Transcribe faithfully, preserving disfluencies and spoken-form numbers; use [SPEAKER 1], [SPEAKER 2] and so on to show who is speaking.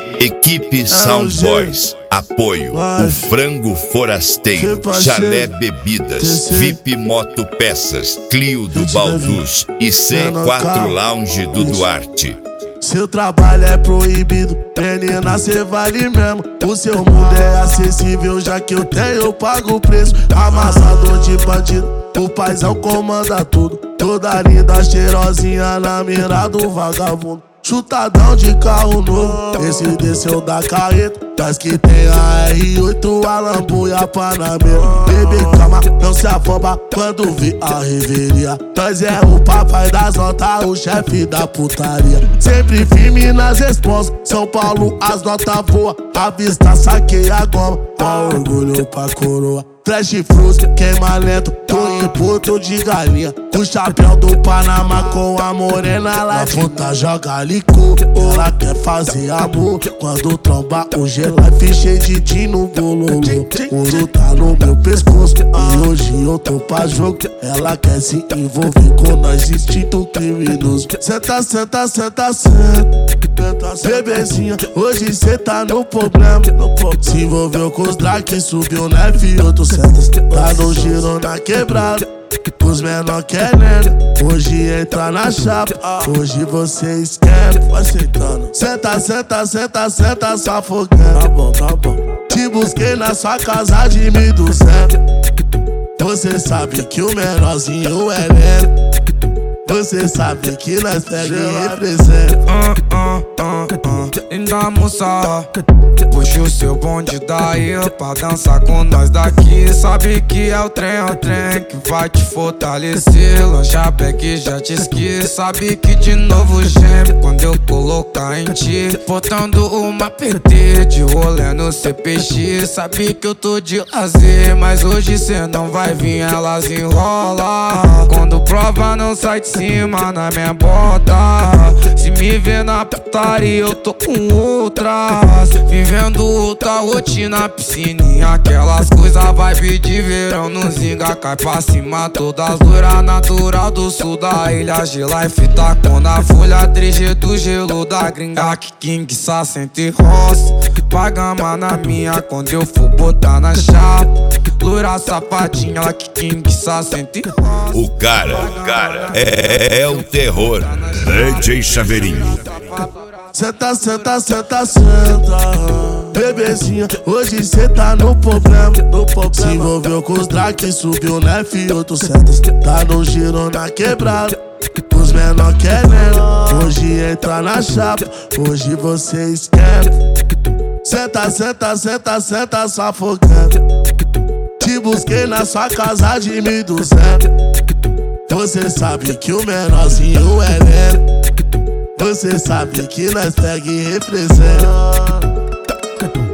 [SPEAKER 1] Equipe Sound Boys. Apoio: o Frango Forasteiro, Chalé Bebidas, V I P Moto Peças, Clio do Balduz e C quatro Lounge do Duarte.
[SPEAKER 2] Seu trabalho é proibido, menina, cê vale mesmo. O seu mundo é acessível, já que eu tenho, eu pago o preço. Amassador de bandido, o paizão comanda tudo. Toda linda, cheirosinha na mira do vagabundo. Chutadão de carro novo, esse desceu da carreta. Nós que tem a R oito, a Lambo e a Panamera. Bebê, calma, não se afoba quando vê a reveria. Nós é o papai das notas, o chefe da putaria. Sempre firme nas respostas, São Paulo as notas voam. A vista saqueia a goma, dá orgulho pra coroa. Flash frustra, queima lento, tô em puto de galinha. O chapéu do Panamá com a morena lá de puta joga licor. Ela quer fazer amor quando tromba o G-Life cheio de din no bololô. O ouro tá no meu pescoço e hoje eu tô pra jogo. Ela quer se envolver com nós, instinto criminoso. Senta, senta, senta, senta. Bebezinha, hoje cê tá no problema. Se envolveu com os drag, subiu na F oitocentos. Tá no giro na quebrada, os menor querendo. Hoje entra na chapa, hoje você esquenta. Vai sentando. Senta, senta, senta, senta, só afogando. Tá bom, tá bom. Te busquei na sua casa de mil e duzentos. Você sabe que o menorzinho é lento. Você sabe que nós pega e representa.
[SPEAKER 3] uh, uh, uh, uh. Linda moça, puxa o seu bonde daí pra dançar com nós daqui. Sabe que é o trem, é o trem que vai te fortalecer. Lancha que já te esqueci. Sabe que de novo geme quando eu colocar em ti. Botando uma P T de rolê no C P X. Sabe que eu tô de lazer, mas hoje cê não vai vir, elas enrola. Quando prova não sai de cima na minha bota. Se me vê na putaria eu tô com outras, vivendo outra rotina, piscininha, aquelas coisas, vibe de verão no zinga, cai pra cima, todas loiras natural do sul da ilha, G-Life tá com na folha, três do gelo da gringa, que king sessenta roça, pagama na minha quando eu for botar na chapa, loira sapatinha, que king sessenta roça.
[SPEAKER 1] O cara, o cara é, é, é o terror. D J Chaveirinho.
[SPEAKER 2] Senta, senta, senta, senta. Bebezinha, hoje cê tá no problema. Se envolveu com os drag, subiu na F oitocentos. Tá no giro na quebrada, os menor querendo. Hoje entra na chapa, hoje você esquenta. Senta, senta, senta, senta, só afogando. Te busquei na sua casa de mil e duzentos. Você sabe que o menorzinho é lento. Você sabe que nós pega e representa.